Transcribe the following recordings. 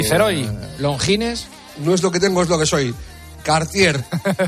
Ceroy, Longines. No es lo que tengo, es lo que soy. Cartier.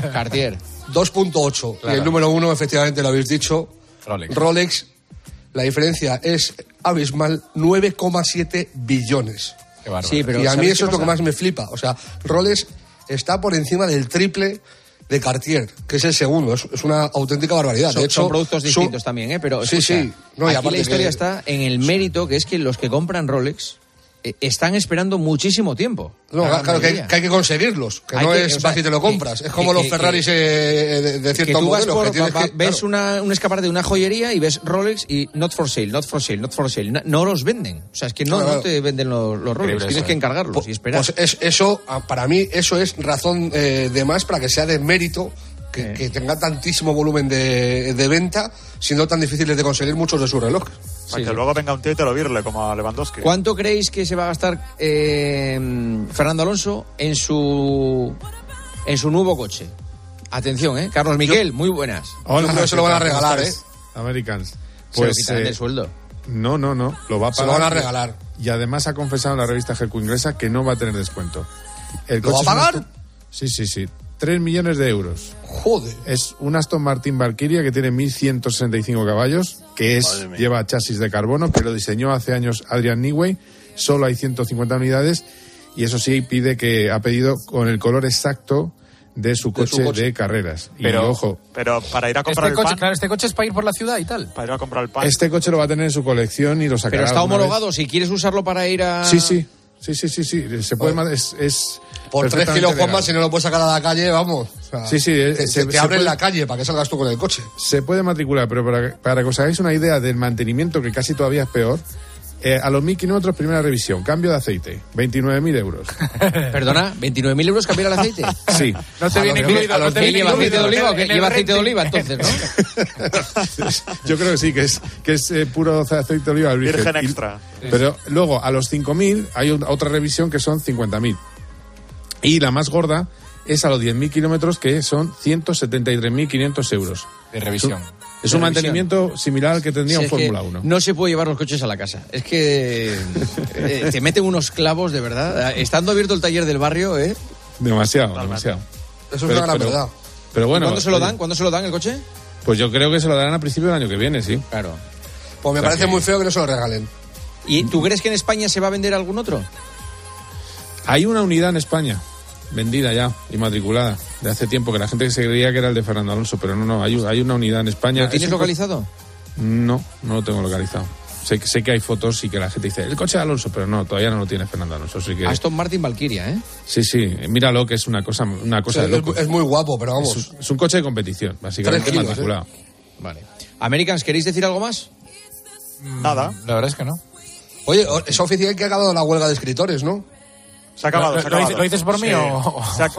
2.8. Claro. Y el número 1, efectivamente, lo habéis dicho. Rolex. La diferencia es abismal, 9,7 billones. Qué bárbaro. Sí, pero y a mí eso es lo que más me flipa. O sea, Rolex está por encima del triple de Cartier, que es el segundo. Es una auténtica barbaridad. De hecho, son productos distintos también, ¿eh? Pero escucha, sí. No, aquí la historia está en el mérito, que es que los que compran Rolex están esperando muchísimo tiempo. No, claro, que hay que conseguirlos, que no es fácil te lo compras. Es como los Ferraris de cierto modelo. Ves un escaparate de una joyería y ves Rolex y not for sale. No los venden. O sea, es que no te venden los Rolex. Tienes que encargarlos y esperar. Pues eso, para mí, eso es razón de más para que sea de mérito que tenga tantísimo volumen de venta, siendo tan difíciles de conseguir muchos de sus relojes. Para que luego venga un tío y te lo virle, como a Lewandowski. ¿Cuánto creéis que se va a gastar Fernando Alonso en su nuevo coche? Atención, Carlos Miguel, muy buenas. Hola, yo creo que se lo van a regalar, Americans. Pues se lo quitan del sueldo. No, lo va a pagar. Se lo van a regalar. Y además ha confesado en la revista GQ inglesa que no va a tener descuento. ¿Lo va a pagar? Sí. 3 millones de euros. Joder. Es un Aston Martin Valkyria que tiene 1.165 caballos, que lleva chasis de carbono, que lo diseñó hace años Adrian Newey. Solo hay 150 unidades y eso sí ha pedido con el color exacto de su coche de carreras. Pero, ojo. Pero para ir a comprar el pan. Claro, este coche es para ir por la ciudad y tal. Para ir a comprar el pan. Este coche lo va a tener en su colección y lo sacará. Pero está homologado, si quieres usarlo para ir a... Sí. Se puede... Es por 3 kilos, Juanma, si no lo puedes sacar a la calle, vamos. O sea, te abren la calle para que salgas tú con el coche. Se puede matricular, pero para que os hagáis una idea del mantenimiento, que casi todavía es peor, a los 1.000 kilómetros, primera revisión, cambio de aceite, 29.000 euros. Perdona, ¿29.000 euros cambiar el aceite? Sí. No te viene incluido. ¿No te viene lleva aceite de oliva o qué? ¿Lleva aceite de oliva entonces, no? Yo creo que sí, que es puro aceite de oliva virgen extra. Pero luego, a los 5.000, hay otra revisión que son 50.000. Y la más gorda es a los 10.000 kilómetros, que son 173.500 euros. De revisión. Es un mantenimiento similar al que tendría un Fórmula 1. No se puede llevar los coches a la casa. Es que te meten unos clavos, de verdad. Estando abierto el taller del barrio, Demasiado. Eso es una gran verdad. Pero bueno. ¿Cuándo se lo dan? ¿Cuándo se lo dan el coche? Pues yo creo que se lo darán a principio del año que viene, sí. Claro. Pues me parece muy feo que no se lo regalen. ¿Y tú crees que en España se va a vender algún otro? Hay una unidad en España, vendida ya, inmatriculada, de hace tiempo, que la gente se creía que era el de Fernando Alonso, pero no, hay una unidad en España. ¿Lo tienes localizado? No lo tengo localizado. Sé que hay fotos y que la gente dice, el coche de Alonso, pero no, todavía no lo tiene Fernando Alonso. Así que... Aston Martin Valkyria, Sí, míralo, que es una cosa de loco. Es muy guapo, pero vamos. Es un coche de competición, básicamente matriculado. Vale. Americans, ¿queréis decir algo más? Nada. La verdad es que no. Oye, es oficial que ha acabado la huelga de escritores, ¿no? Se ha acabado. ¿Lo dices por mí o...?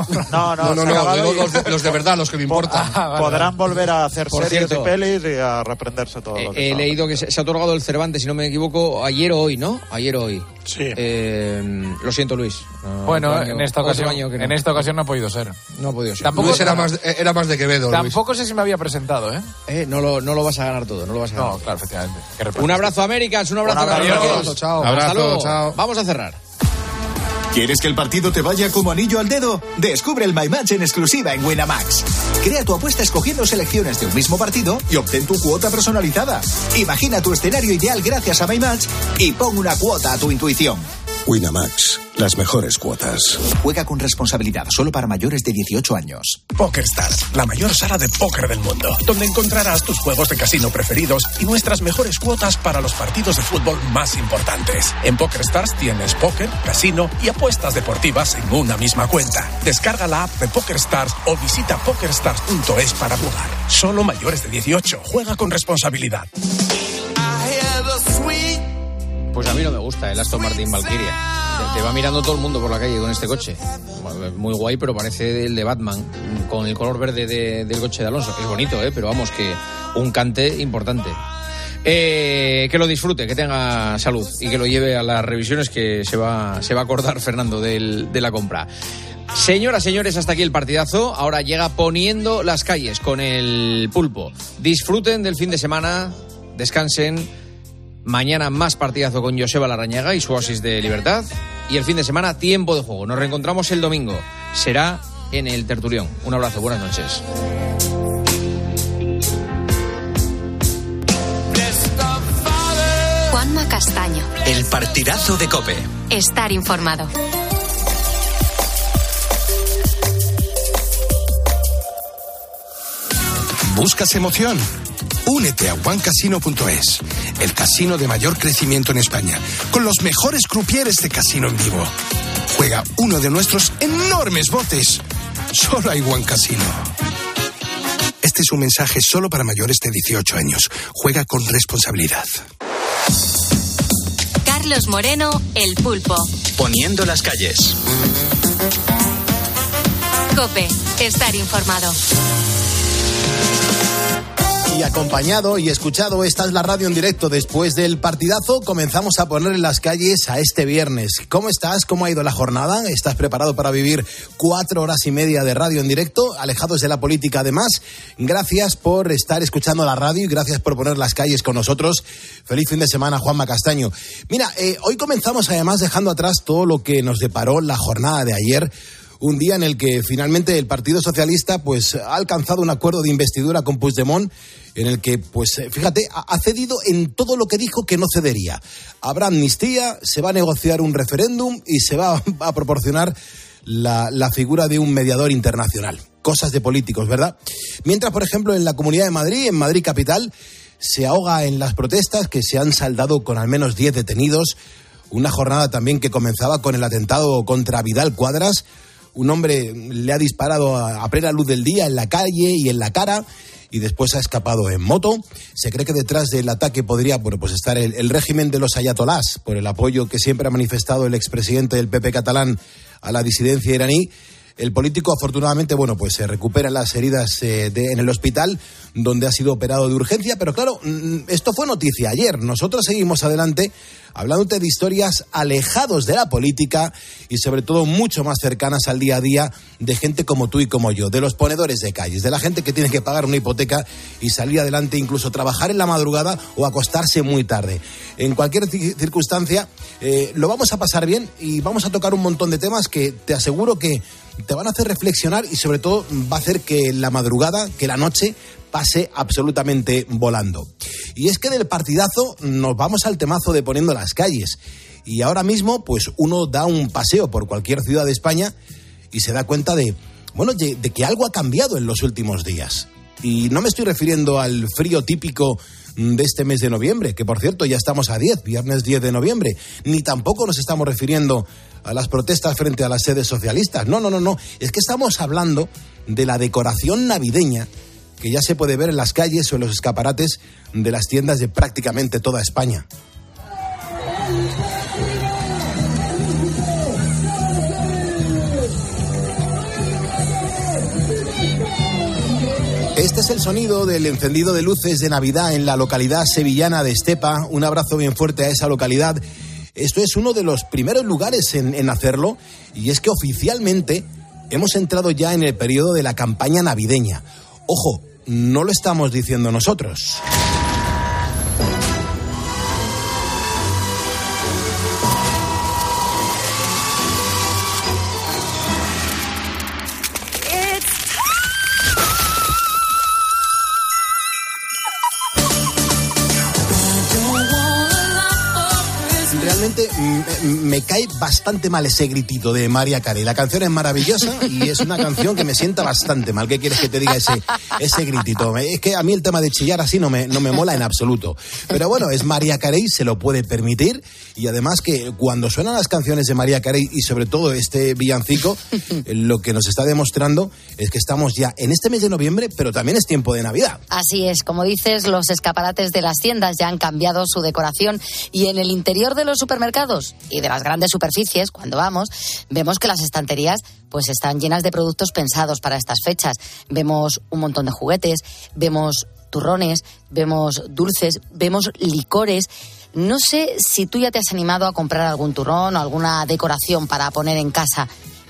No, los de verdad, los que me importan. Podrán volver a hacer por series cierto, y pelis y a reprenderse todo lo que he leído que se ha otorgado el Cervantes, si no me equivoco, ayer o hoy, ¿no? Ayer o hoy. Sí. Lo siento, Luis. Bueno, en esta ocasión no ha podido ser. No ha podido ser. Tampoco Luis era más de Quevedo. Tampoco sé si me había presentado, No lo vas a ganar todo, No, claro, efectivamente. Un abrazo, Americans, un abrazo. Adiós. Chao. Hasta luego. Chao. Vamos a cerrar. ¿Quieres que el partido te vaya como anillo al dedo? Descubre el My Match en exclusiva en Winamax. Crea tu apuesta escogiendo selecciones de un mismo partido y obtén tu cuota personalizada. Imagina tu escenario ideal gracias a My Match y pon una cuota a tu intuición. Winamax, las mejores cuotas. Juega con responsabilidad, solo para mayores de 18 años. PokerStars, la mayor sala de póker del mundo, donde encontrarás tus juegos de casino preferidos y nuestras mejores cuotas para los partidos de fútbol más importantes. En PokerStars tienes póker, casino y apuestas deportivas en una misma cuenta. Descarga la app de PokerStars o visita pokerstars.es para jugar. Solo mayores de 18. Juega con responsabilidad. Pues a mí no me gusta el Aston Martin Valkyria. Te va mirando todo el mundo por la calle con este coche. Muy guay, pero parece el de Batman, con el color verde del coche de Alonso. Es bonito, pero vamos, que un cante importante. Que lo disfrute, que tenga salud y que lo lleve a las revisiones, que se va a acordar Fernando de la compra. Señoras, señores, hasta aquí el partidazo. Ahora llega Poniendo las calles con el Pulpo. Disfruten del fin de semana, descansen Mañana más partidazo con Joseba Larrañaga y su oasis de libertad. Y el fin de semana, tiempo de juego. Nos reencontramos el domingo. Será en el Tertulión. Un abrazo, buenas noches. Juanma Castaño. El partidazo de COPE. Estar informado. ¿Buscas emoción? Únete a OneCasino.es, el casino de mayor crecimiento en España, con los mejores croupiers de casino en vivo. Juega uno de nuestros enormes botes. Solo hay One Casino. Este es un mensaje solo para mayores de 18 años. Juega con responsabilidad. Carlos Moreno, El Pulpo. Poniendo las calles. COPE, estar informado. Y acompañado y escuchado, esta es la radio en directo. Después del partidazo comenzamos a poner en las calles a este viernes. ¿Cómo estás? ¿Cómo ha ido la jornada? ¿Estás preparado para vivir 4 horas y media de radio en directo, alejados de la política además? Gracias por estar escuchando la radio y gracias por poner las calles con nosotros. Feliz fin de semana, Juanma Castaño. Mira, hoy comenzamos además dejando atrás todo lo que nos deparó la jornada de ayer. Un día en el que finalmente el Partido Socialista pues ha alcanzado un acuerdo de investidura con Puigdemont, en el que, pues fíjate, ha cedido en todo lo que dijo que no cedería. Habrá amnistía, se va a negociar un referéndum y se va a proporcionar la figura de un mediador internacional. Cosas de políticos, ¿verdad? Mientras, por ejemplo, en la Comunidad de Madrid, en Madrid capital, se ahoga en las protestas que se han saldado con al menos 10 detenidos. Una jornada también que comenzaba con el atentado contra Vidal Cuadras. Un hombre le ha disparado a plena luz del día en la calle y en la cara y después ha escapado en moto. Se cree que detrás del ataque podría estar el régimen de los ayatolás, por el apoyo que siempre ha manifestado el expresidente del PP catalán a la disidencia iraní. El político, afortunadamente, se recupera las heridas en el hospital, donde ha sido operado de urgencia. Pero claro, esto fue noticia ayer. Nosotros seguimos adelante hablándote de historias alejados de la política y sobre todo mucho más cercanas al día a día de gente como tú y como yo, de los ponedores de calles, de la gente que tiene que pagar una hipoteca y salir adelante, incluso trabajar en la madrugada o acostarse muy tarde. En cualquier circunstancia, lo vamos a pasar bien y vamos a tocar un montón de temas que te aseguro que te van a hacer reflexionar y sobre todo va a hacer que la madrugada, que la noche pase absolutamente volando. Y es que del partidazo nos vamos al temazo de Poniendo las calles. Y ahora mismo, uno da un paseo por cualquier ciudad de España y se da cuenta de que algo ha cambiado en los últimos días. Y no me estoy refiriendo al frío típico de este mes de noviembre, que por cierto ya estamos a viernes 10 de noviembre, ni tampoco nos estamos refiriendo a las protestas frente a las sedes socialistas. No, es que estamos hablando de la decoración navideña que ya se puede ver en las calles o en los escaparates de las tiendas de prácticamente toda España. Este es el sonido del encendido de luces de Navidad en la localidad sevillana de Estepa. Un abrazo bien fuerte a esa localidad. Esto es uno de los primeros lugares en hacerlo y es que oficialmente hemos entrado ya en el periodo de la campaña navideña. Ojo, no lo estamos diciendo nosotros. Realmente me cae bastante mal ese gritito de Mariah Carey. La canción es maravillosa y es una canción que me sienta bastante mal. ¿Qué quieres que te diga ese gritito? Es que a mí el tema de chillar así no me mola en absoluto. Pero bueno, es Mariah Carey, se lo puede permitir. Y además que cuando suenan las canciones de Mariah Carey y sobre todo este villancico, lo que nos está demostrando es que estamos ya en este mes de noviembre, pero también es tiempo de Navidad. Así es, como dices, los escaparates de las tiendas ya han cambiado su decoración y en el interior de los supermercados y de las grandes superficies, cuando vamos, vemos que las estanterías están llenas de productos pensados para estas fechas. Vemos un montón de juguetes, vemos turrones, vemos dulces, vemos licores. No sé si tú ya te has animado a comprar algún turrón o alguna decoración para poner en casa,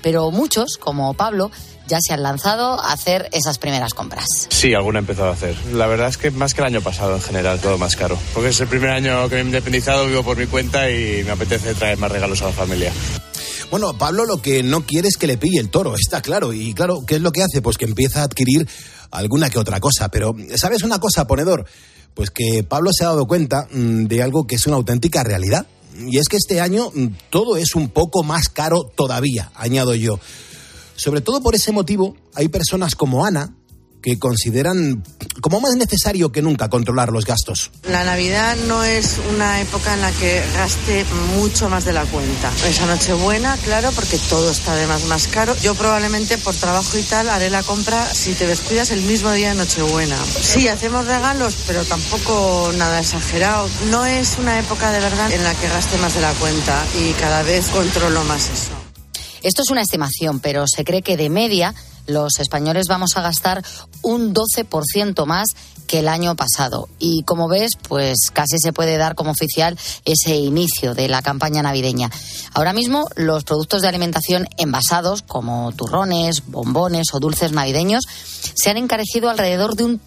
pero muchos, como Pablo, ya se han lanzado a hacer esas primeras compras. Sí, alguna he empezado a hacer. La verdad es que más que el año pasado en general, todo más caro. Porque es el primer año que me he independizado, vivo por mi cuenta y me apetece traer más regalos a la familia. Bueno, Pablo lo que no quiere es que le pille el toro, está claro. Y claro, ¿qué es lo que hace? Pues que empieza a adquirir alguna que otra cosa. Pero, ¿sabes una cosa, ponedor? Pues que Pablo se ha dado cuenta de algo que es una auténtica realidad. Y es que este año todo es un poco más caro todavía, añado yo. Sobre todo por ese motivo, hay personas como Ana que consideran como más necesario que nunca controlar los gastos. La Navidad no es una época en la que gaste mucho más de la cuenta. Esa Nochebuena, claro, porque todo está además más caro. Yo probablemente por trabajo y tal haré la compra, si te descuidas, el mismo día de Nochebuena. Sí, hacemos regalos, pero tampoco nada exagerado. No es una época de verdad en la que gaste más de la cuenta y cada vez controlo más eso. Esto es una estimación, pero se cree que de media los españoles vamos a gastar un 12% más que el año pasado. Y como ves, pues casi se puede dar como oficial ese inicio de la campaña navideña. Ahora mismo los productos de alimentación envasados, como turrones, bombones o dulces navideños, se han encarecido alrededor de un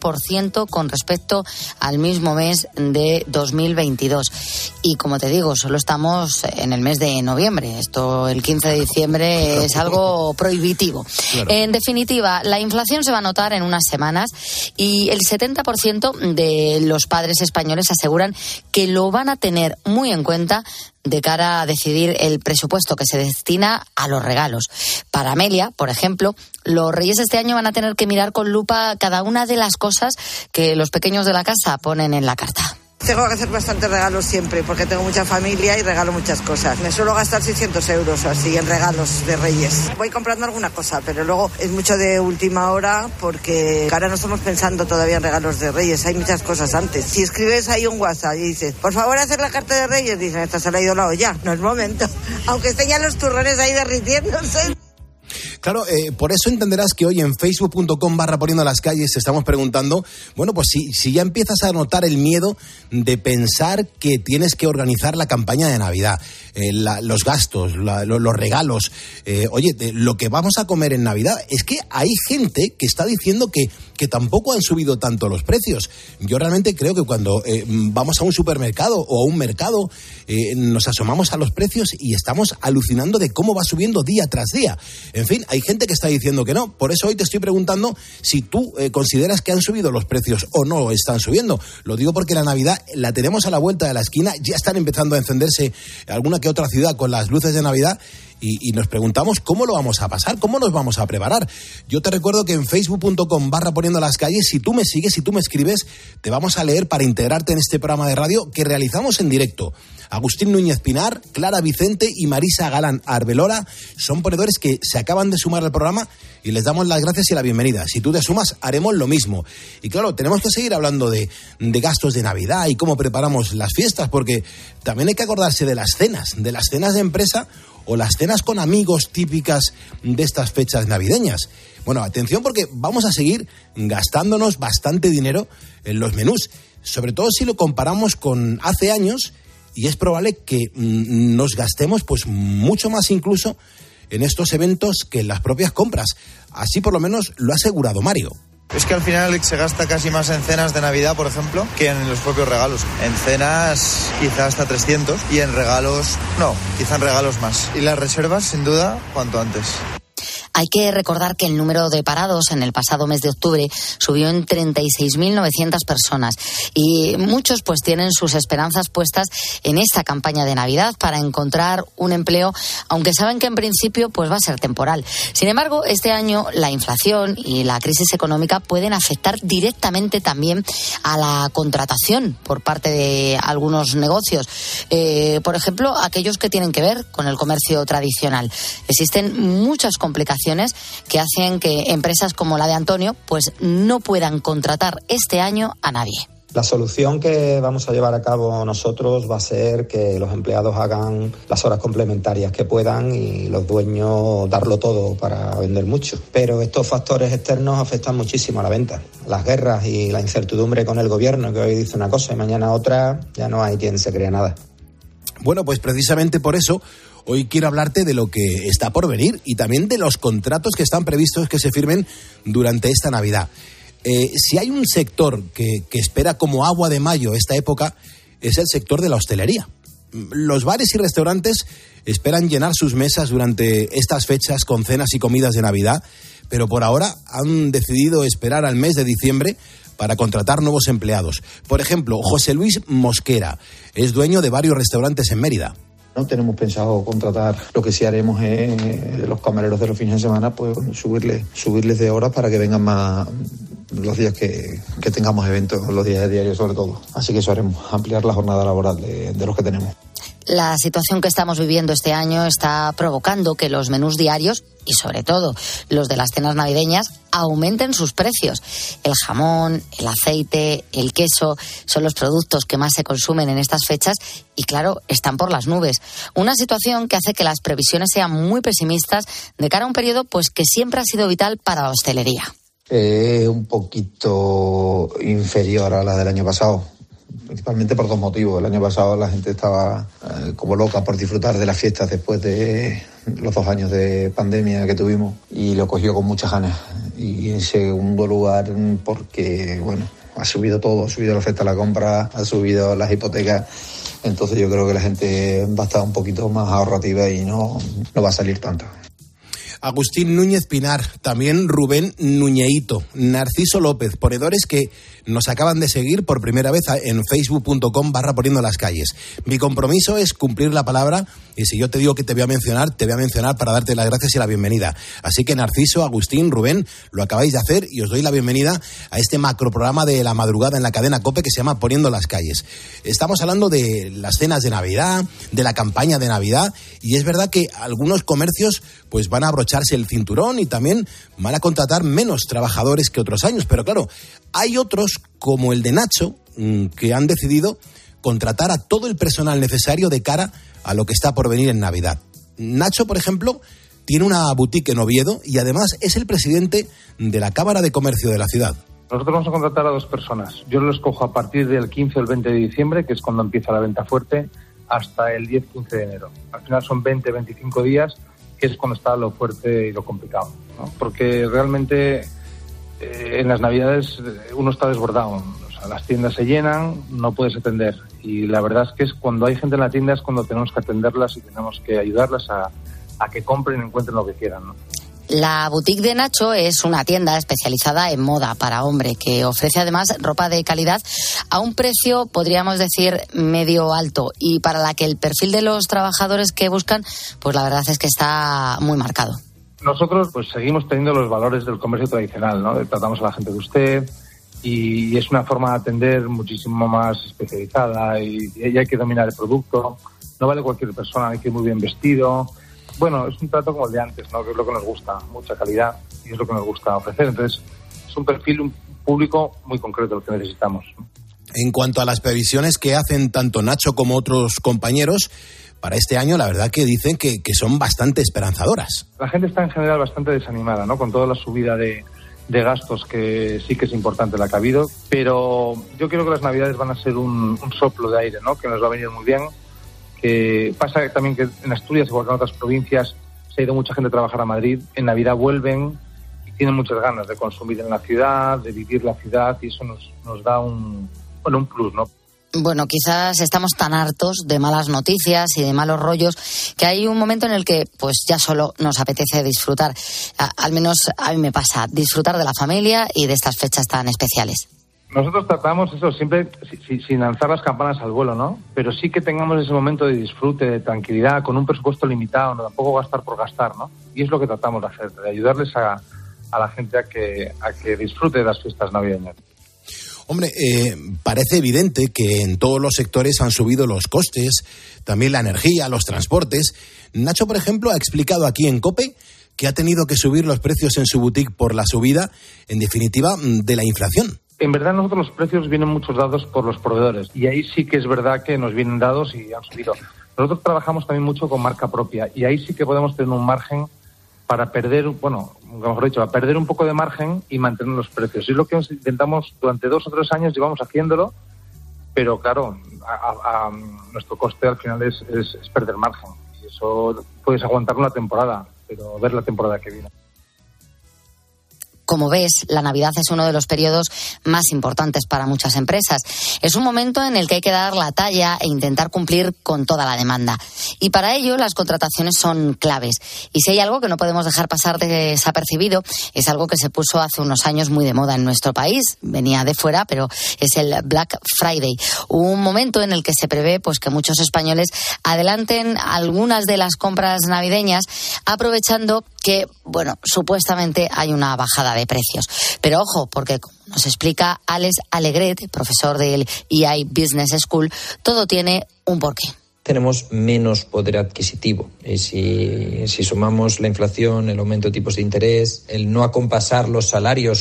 3% con respecto al mismo mes de 2022. Y como te digo, solo estamos en el mes de noviembre. Esto, el 15 de diciembre, es algo prohibitivo. Claro. En definitiva, la inflación se va a notar en unas semanas y el 70% de los padres españoles aseguran que lo van a tener muy en cuenta de cara a decidir el presupuesto que se destina a los regalos. Para Amelia, por ejemplo, los Reyes este año van a tener que mirar con lupa cada una de las cosas que los pequeños de la casa ponen en la carta. Tengo que hacer bastantes regalos siempre, porque tengo mucha familia y regalo muchas cosas. Me suelo gastar 600 euros así en regalos de Reyes. Voy comprando alguna cosa, pero luego es mucho de última hora, porque ahora no estamos pensando todavía en regalos de Reyes. Hay muchas cosas antes. Si escribes ahí un WhatsApp y dices, por favor, hacer la carta de Reyes, dicen, esta se le ha ido la olla. No es momento. Aunque estén ya los turrones ahí derritiéndose. Claro, por eso entenderás que hoy en facebook.com/poniendo las calles estamos preguntando, bueno, pues si ya empiezas a notar el miedo de pensar que tienes que organizar la campaña de Navidad, los gastos, los regalos, oye, lo que vamos a comer en Navidad, es que hay gente que está diciendo que tampoco han subido tanto los precios. Yo realmente creo que cuando vamos a un supermercado o a un mercado, nos asomamos a los precios y estamos alucinando de cómo va subiendo día tras día. En fin, hay gente que está diciendo que no. Por eso hoy te estoy preguntando si tú consideras que han subido los precios o no están subiendo. Lo digo porque la Navidad la tenemos a la vuelta de la esquina. Ya están empezando a encenderse alguna que otra ciudad con las luces de Navidad. Y nos preguntamos cómo lo vamos a pasar, cómo nos vamos a preparar. Yo te recuerdo que en facebook.com/poniendo las calles, si tú me sigues, si tú me escribes, te vamos a leer para integrarte en este programa de radio que realizamos en directo. Agustín Núñez Pinar, Clara Vicente y Marisa Galán Arbelora son ponedores que se acaban de sumar al programa y les damos las gracias y la bienvenida. Si tú te sumas, haremos lo mismo. Y claro, tenemos que seguir hablando de gastos de Navidad y cómo preparamos las fiestas, porque también hay que acordarse de las cenas de empresa o las cenas con amigos típicas de estas fechas navideñas. Bueno, atención, porque vamos a seguir gastándonos bastante dinero en los menús, sobre todo si lo comparamos con hace años, y es probable que nos gastemos pues mucho más incluso en estos eventos que en las propias compras. Así por lo menos lo ha asegurado Mario. Es que al final se gasta casi más en cenas de Navidad, por ejemplo, que en los propios regalos. En cenas quizá hasta 300 y en regalos, no, quizá en regalos más. Y las reservas, sin duda, cuanto antes. Hay que recordar que el número de parados en el pasado mes de octubre subió en 36.900 personas y muchos pues tienen sus esperanzas puestas en esta campaña de Navidad para encontrar un empleo, aunque saben que en principio pues va a ser temporal. Sin embargo, este año la inflación y la crisis económica pueden afectar directamente también a la contratación por parte de algunos negocios. Por ejemplo, aquellos que tienen que ver con el comercio tradicional. Existen muchas complicaciones que hacen que empresas como la de Antonio pues no puedan contratar este año a nadie. La solución que vamos a llevar a cabo nosotros va a ser que los empleados hagan las horas complementarias que puedan y los dueños darlo todo para vender mucho. Pero estos factores externos afectan muchísimo a la venta. Las guerras y la incertidumbre con el gobierno, que hoy dice una cosa y mañana otra, ya no hay quien se crea nada. Bueno, pues precisamente por eso Hoy quiero hablarte de lo que está por venir y también de los contratos que están previstos que se firmen durante esta Navidad. Si hay un sector que espera como agua de mayo esta época, es el sector de la hostelería. Los bares y restaurantes esperan llenar sus mesas durante estas fechas con cenas y comidas de Navidad, pero por ahora han decidido esperar al mes de diciembre para contratar nuevos empleados. Por ejemplo, José Luis Mosquera es dueño de varios restaurantes en Mérida. No tenemos pensado contratar. Lo que sí haremos es los camareros de los fines de semana, pues subirles de horas para que vengan más los días que tengamos eventos, los días de diario sobre todo. Así que eso haremos, ampliar la jornada laboral de los que tenemos. La situación que estamos viviendo este año está provocando que los menús diarios y sobre todo los de las cenas navideñas aumenten sus precios. El jamón, el aceite, el queso son los productos que más se consumen en estas fechas y claro, están por las nubes. Una situación que hace que las previsiones sean muy pesimistas de cara a un periodo pues que siempre ha sido vital para la hostelería. Un poquito inferior a la del año pasado. Principalmente por dos motivos. El año pasado la gente estaba como loca por disfrutar de las fiestas después de los 2 años de pandemia que tuvimos y lo cogió con muchas ganas. Y en segundo lugar porque, bueno, ha subido todo, ha subido la oferta a la compra, ha subido las hipotecas. Entonces yo creo que la gente va a estar un poquito más ahorrativa y no va a salir tanto. Agustín Núñez Pinar, también Rubén Nuñeito, Narciso López, ponedores que nos acaban de seguir por primera vez en facebook.com/poniendo las calles. Mi compromiso es cumplir la palabra y si yo te digo que te voy a mencionar para darte las gracias y la bienvenida. Así que Narciso, Agustín, Rubén, lo acabáis de hacer y os doy la bienvenida a este macroprograma de la madrugada en la cadena COPE que se llama Poniendo las calles. Estamos hablando de las cenas de Navidad, de la campaña de Navidad y es verdad que algunos comercios pues van a abrocharse el cinturón y también van a contratar menos trabajadores que otros años, pero claro, hay otros como el de Nacho que han decidido contratar a todo el personal necesario de cara a lo que está por venir en Navidad. Nacho, por ejemplo, tiene una boutique en Oviedo y además es el presidente de la Cámara de Comercio de la ciudad. Nosotros vamos a contratar a 2 personas. Yo lo escojo a partir del 15 o el 20 de diciembre, que es cuando empieza la venta fuerte, hasta el 10-15 de enero. Al final son 20-25 días, que es cuando está lo fuerte y lo complicado, ¿no? Porque realmente en las Navidades uno está desbordado. O sea, las tiendas se llenan, no puedes atender. Y la verdad es que cuando hay gente en la tienda es cuando tenemos que atenderlas y tenemos que ayudarlas a que compren y encuentren lo que quieran, ¿no? La boutique de Nacho es una tienda especializada en moda para hombre que ofrece además ropa de calidad a un precio, podríamos decir, medio alto y para la que el perfil de los trabajadores que buscan, pues la verdad es que está muy marcado. Nosotros pues seguimos teniendo los valores del comercio tradicional, ¿no? Tratamos a la gente de usted y es una forma de atender muchísimo más especializada y hay que dominar el producto. No vale cualquier persona, hay que ir muy bien vestido. Bueno, es un trato como el de antes, ¿no? Que es lo que nos gusta, mucha calidad y es lo que nos gusta ofrecer. Entonces, es un perfil, un público muy concreto el que necesitamos. En cuanto a las previsiones que hacen tanto Nacho como otros compañeros, para este año la verdad que dicen que son bastante esperanzadoras. La gente está en general bastante desanimada, ¿no? Con toda la subida de gastos que sí que es importante la que ha habido, pero yo creo que las Navidades van a ser un soplo de aire, ¿no? Que nos va a venir muy bien. Que pasa también que en Asturias, igual que en otras provincias, se ha ido mucha gente a trabajar a Madrid. En Navidad vuelven y tienen muchas ganas de consumir en la ciudad, de vivir la ciudad y eso nos da un plus, ¿no? Bueno, quizás estamos tan hartos de malas noticias y de malos rollos que hay un momento en el que pues ya solo nos apetece disfrutar. Al menos a mí me pasa, disfrutar de la familia y de estas fechas tan especiales. Nosotros tratamos eso siempre sin lanzar las campanas al vuelo, ¿no? Pero sí que tengamos ese momento de disfrute, de tranquilidad, con un presupuesto limitado, no tampoco gastar por gastar, ¿no? Y es lo que tratamos de hacer, de ayudarles a la gente a que disfrute de las fiestas navideñas. Hombre, parece evidente que en todos los sectores han subido los costes, también la energía, los transportes. Nacho, por ejemplo, ha explicado aquí en COPE que ha tenido que subir los precios en su boutique por la subida, en definitiva, de la inflación. En verdad, nosotros los precios vienen muchos dados por los proveedores y ahí sí que es verdad que nos vienen dados y han subido. Nosotros trabajamos también mucho con marca propia y ahí sí que podemos tener un margen para perder, mejor dicho, a perder un poco de margen y mantener los precios. Y es lo que intentamos durante 2 o 3 años, llevamos haciéndolo, pero claro, a nuestro coste al final es perder margen. Y eso puedes aguantar una temporada, pero ver la temporada que viene. Como ves, la Navidad es uno de los periodos más importantes para muchas empresas. Es un momento en el que hay que dar la talla e intentar cumplir con toda la demanda. Y para ello, las contrataciones son claves. Y si hay algo que no podemos dejar pasar desapercibido, es algo que se puso hace unos años muy de moda en nuestro país. Venía de fuera, pero es el Black Friday. Un momento en el que se prevé pues que muchos españoles adelanten algunas de las compras navideñas, aprovechando que, bueno, supuestamente hay una bajada de precios. Pero ojo, porque como nos explica Alex Alegret, profesor del EI Business School, todo tiene un porqué. Tenemos menos poder adquisitivo. Y si sumamos la inflación, el aumento de tipos de interés, el no acompasar los salarios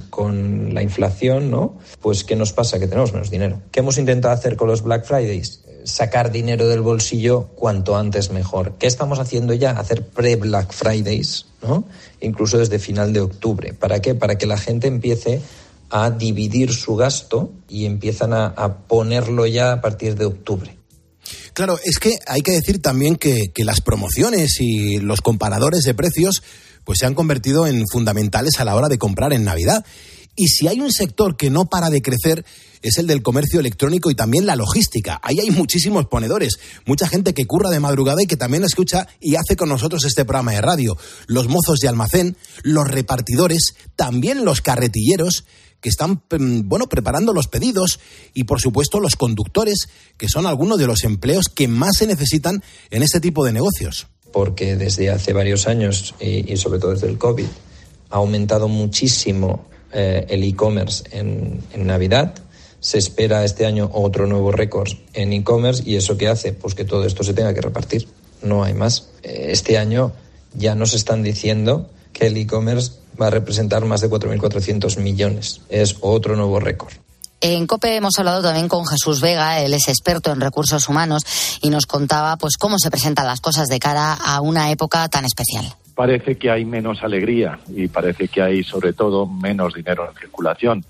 con la inflación, ¿no? Pues ¿qué nos pasa? Que tenemos menos dinero. ¿Qué hemos intentado hacer con los Black Fridays? Sacar dinero del bolsillo cuanto antes mejor. ¿Qué estamos haciendo ya? Hacer pre-Black Fridays, ¿no? Incluso desde final de octubre. ¿Para qué? Para que la gente empiece a dividir su gasto y empiezan a ponerlo ya a partir de octubre. Claro, es que hay que decir también que las promociones y los comparadores de precios pues se han convertido en fundamentales a la hora de comprar en Navidad. Y si hay un sector que no para de crecer es el del comercio electrónico y también la logística. Ahí hay muchísimos ponedores, mucha gente que curra de madrugada y que también escucha y hace con nosotros este programa de radio. Los mozos de almacén, los repartidores, también los carretilleros que están, preparando los pedidos y, por supuesto, los conductores, que son algunos de los empleos que más se necesitan en este tipo de negocios. Porque desde hace varios años y sobre todo desde el COVID ha aumentado muchísimo el e-commerce en Navidad. Se espera este año otro nuevo récord en e-commerce y ¿eso qué hace? Pues que todo esto se tenga que repartir. No hay más. Este año ya nos están diciendo que el e-commerce va a representar más de 4.400 millones. Es otro nuevo récord. En COPE hemos hablado también con Jesús Vega, él es experto en recursos humanos y nos contaba pues cómo se presentan las cosas de cara a una época tan especial. Parece que hay menos alegría y parece que hay sobre todo menos dinero en circulación.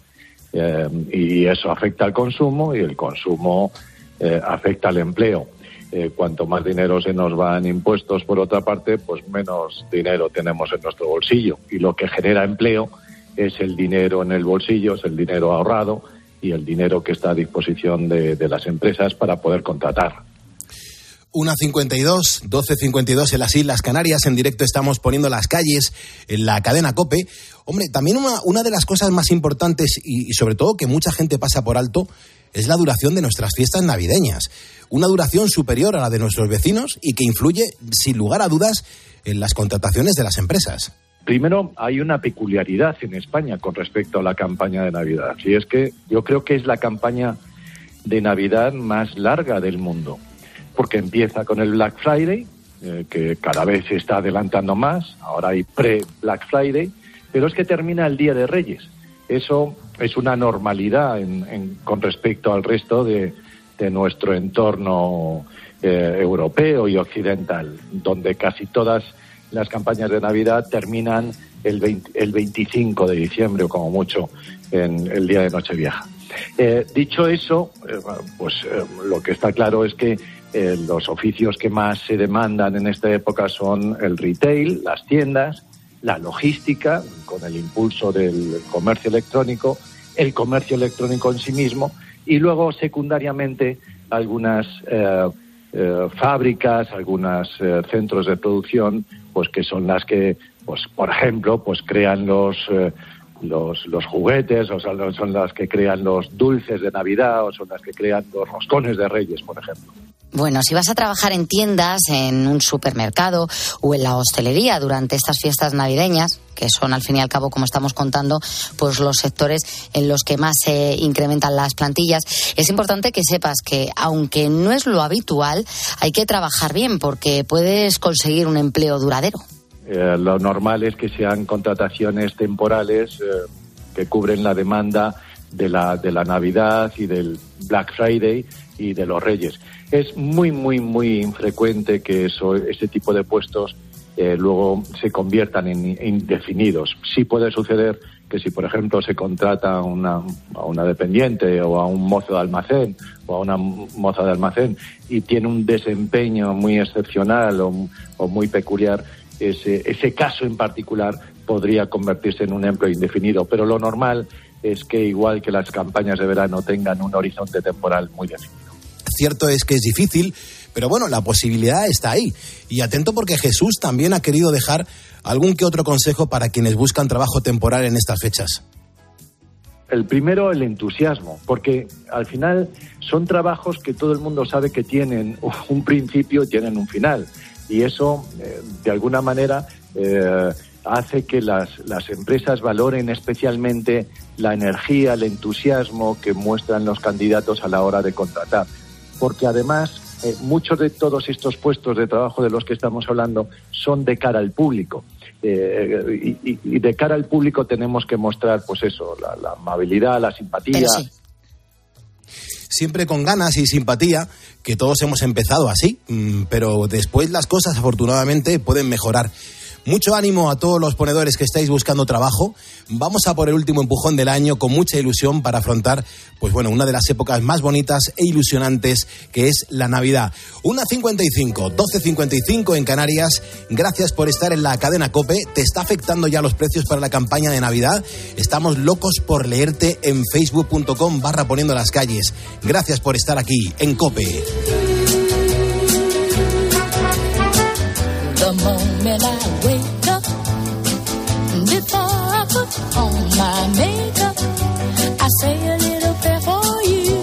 Y eso afecta al consumo y el consumo afecta al empleo. Cuanto más dinero se nos va en impuestos, por otra parte, pues menos dinero tenemos en nuestro bolsillo. Y lo que genera empleo es el dinero en el bolsillo, es el dinero ahorrado y el dinero que está a disposición de las empresas para poder contratar. 1:52, 12:52 en las Islas Canarias. En directo estamos poniendo las calles en la cadena COPE. Hombre, también una de las cosas más importantes y sobre todo que mucha gente pasa por alto es la duración de nuestras fiestas navideñas. Una duración superior a la de nuestros vecinos y que influye, sin lugar a dudas, en las contrataciones de las empresas. Primero, hay una peculiaridad en España con respecto a la campaña de Navidad. Y es que yo creo que es la campaña de Navidad más larga del mundo. Porque empieza con el Black Friday, que cada vez se está adelantando más. Ahora hay pre-Black Friday. Pero es que termina el Día de Reyes. Eso es una normalidad con respecto al resto de nuestro entorno europeo y occidental, donde casi todas las campañas de Navidad terminan el 25 de diciembre o como mucho en el día de Nochevieja. Dicho eso, lo que está claro es que los oficios que más se demandan en esta época son el retail, las tiendas, la logística, con el impulso del comercio electrónico, el comercio electrónico en sí mismo, y luego secundariamente algunas fábricas, algunos centros de producción, pues que son las que, pues por ejemplo, pues crean los juguetes, o sea, son las que crean los dulces de Navidad, o son las que crean los roscones de Reyes, por ejemplo. Bueno, si vas a trabajar en tiendas, en un supermercado o en la hostelería durante estas fiestas navideñas, que son al fin y al cabo, como estamos contando, pues los sectores en los que más se incrementan las plantillas, es importante que sepas que, aunque no es lo habitual, hay que trabajar bien porque puedes conseguir un empleo duradero. Lo normal es que sean contrataciones temporales que cubren la demanda de la Navidad y del Black Friday y de los Reyes. Es muy, muy, muy infrecuente que ese tipo de puestos luego se conviertan en indefinidos. Sí puede suceder que si, por ejemplo, se contrata a una dependiente o a un mozo de almacén o a una moza de almacén y tiene un desempeño muy excepcional o muy peculiar, ese caso en particular podría convertirse en un empleo indefinido. Pero lo normal es que, igual que las campañas de verano, tengan un horizonte temporal muy definido. Cierto es que es difícil, pero bueno, la posibilidad está ahí. Y atento, porque Jesús también ha querido dejar algún que otro consejo para quienes buscan trabajo temporal en estas fechas. El primero, el entusiasmo, porque al final son trabajos que todo el mundo sabe que tienen un principio, tienen un final. Y eso, de alguna manera, hace que las empresas valoren especialmente la energía, el entusiasmo que muestran los candidatos a la hora de contratar. Porque además, muchos de todos estos puestos de trabajo de los que estamos hablando son de cara al público. Y de cara al público tenemos que mostrar, pues eso, la amabilidad, la simpatía. Siempre con ganas y simpatía, que todos hemos empezado así, pero después las cosas afortunadamente pueden mejorar. Mucho ánimo a todos los ponedores que estáis buscando trabajo. Vamos a por el último empujón del año con mucha ilusión para afrontar, pues bueno, una de las épocas más bonitas e ilusionantes, que es la Navidad. 1:55, 12:55 en Canarias. Gracias por estar en la cadena COPE. ¿Te está afectando ya los precios para la campaña de Navidad? Estamos locos por leerte en facebook.com/poniendo las calles. Gracias por estar aquí en COPE. The moment I wake up, before I put on my makeup, I say a little prayer for you.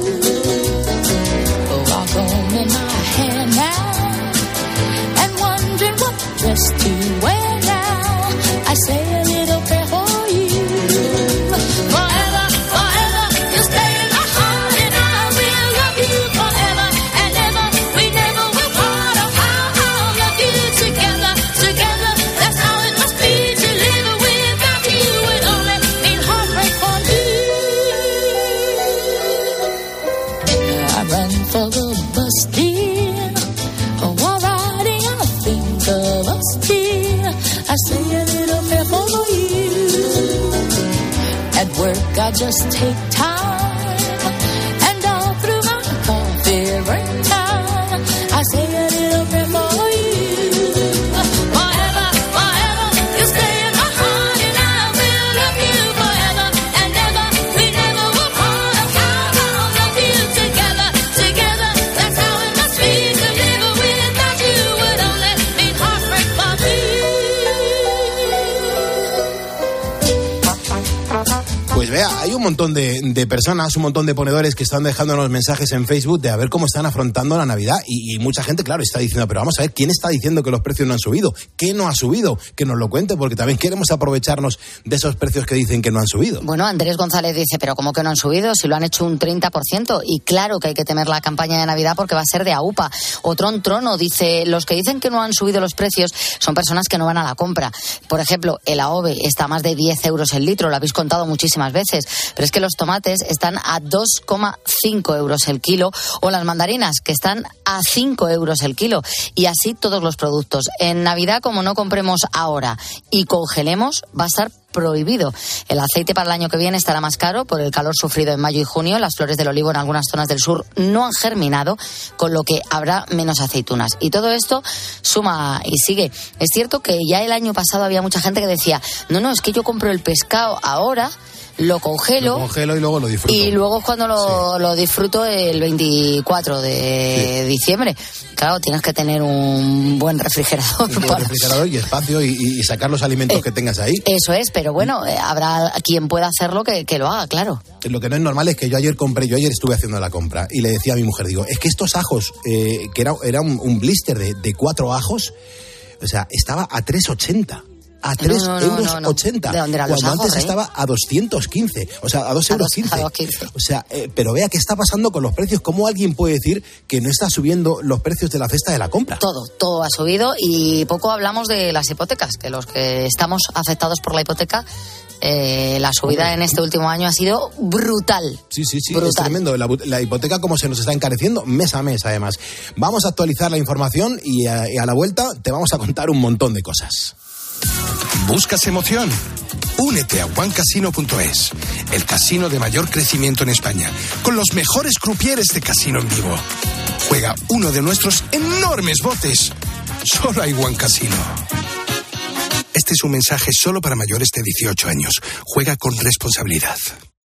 Walk home in my hair now, and wondering what dress to wear now. I say a little prayer for you. Forever, forever, you stay in my heart, and I will love you forever and ever. We never will part. I'll love you together, together. That's how it must be to live without you. It only means heartbreak for me. I run for the bus, dear. While riding, I think of us, dear. I say a little prayer for you. At work, I just take time, and all through my coffee break time, I say a little prayer for you. Forever, forever, you stay in my heart, and I will love you forever and ever. We never will part. I'll love you together, together. That's how it must be to live without you. Would only mean heartbreak for me. Pues vea, hay un montón de personas, un montón de ponedores que están dejándonos mensajes en Facebook de a ver cómo están afrontando la Navidad, y mucha gente, claro, está diciendo, pero vamos a ver, ¿quién está diciendo que los precios no han subido? ¿Qué no ha subido? Que nos lo cuente, porque también queremos aprovecharnos de esos precios que dicen que no han subido. Bueno, Andrés González dice, pero ¿cómo que no han subido? Si lo han hecho un 30%, y claro que hay que temer la campaña de Navidad porque va a ser de AUPA. O Trono dice, los que dicen que no han subido los precios son personas que no van a la compra. Por ejemplo, el AOVE está a más de 10 euros el litro, lo habéis contado muchísimas veces, pero es que los tomates están a 2,5 euros el kilo, o las mandarinas, que están a 5 euros el kilo, y así todos los productos. En Navidad, como no compremos ahora y congelemos, va a estar prohibido. El aceite para el año que viene estará más caro por el calor sufrido en mayo y junio. Las flores del olivo en algunas zonas del sur no han germinado, con lo que habrá menos aceitunas. Y todo esto suma y sigue. Es cierto que ya el año pasado había mucha gente que decía, no, es que yo compro el pescado ahora, lo congelo y luego lo disfruto. Y luego es cuando lo disfruto el 24 de diciembre. Claro, tienes que tener un buen refrigerador. Un buen refrigerador y espacio y sacar los alimentos que tengas ahí. Eso es, pero bueno, habrá quien pueda hacerlo que lo haga, claro. Lo que no es normal es que yo ayer estuve haciendo la compra y le decía a mi mujer, digo, es que estos ajos, que era un blister de 4 ajos, o sea, estaba a 3,80. A 3,80 euros. ¿De dónde eran los cuando ajos, antes estaba a 215, o sea, a 2,15 euros. O sea, pero vea qué está pasando con los precios. ¿Cómo alguien puede decir que no está subiendo los precios de la cesta de la compra? Todo ha subido, y poco hablamos de las hipotecas, que los que estamos afectados por la hipoteca, la subida en este último año ha sido brutal. Sí, brutal. Es tremendo. La hipoteca como se nos está encareciendo mes a mes, además. Vamos a actualizar la información y a la vuelta te vamos a contar un montón de cosas. ¿Buscas emoción? Únete a OneCasino.es, el casino de mayor crecimiento en España, con los mejores croupiers de casino en vivo. Juega uno de nuestros enormes botes. Solo hay One Casino. Este es un mensaje solo para mayores de 18 años. Juega con responsabilidad.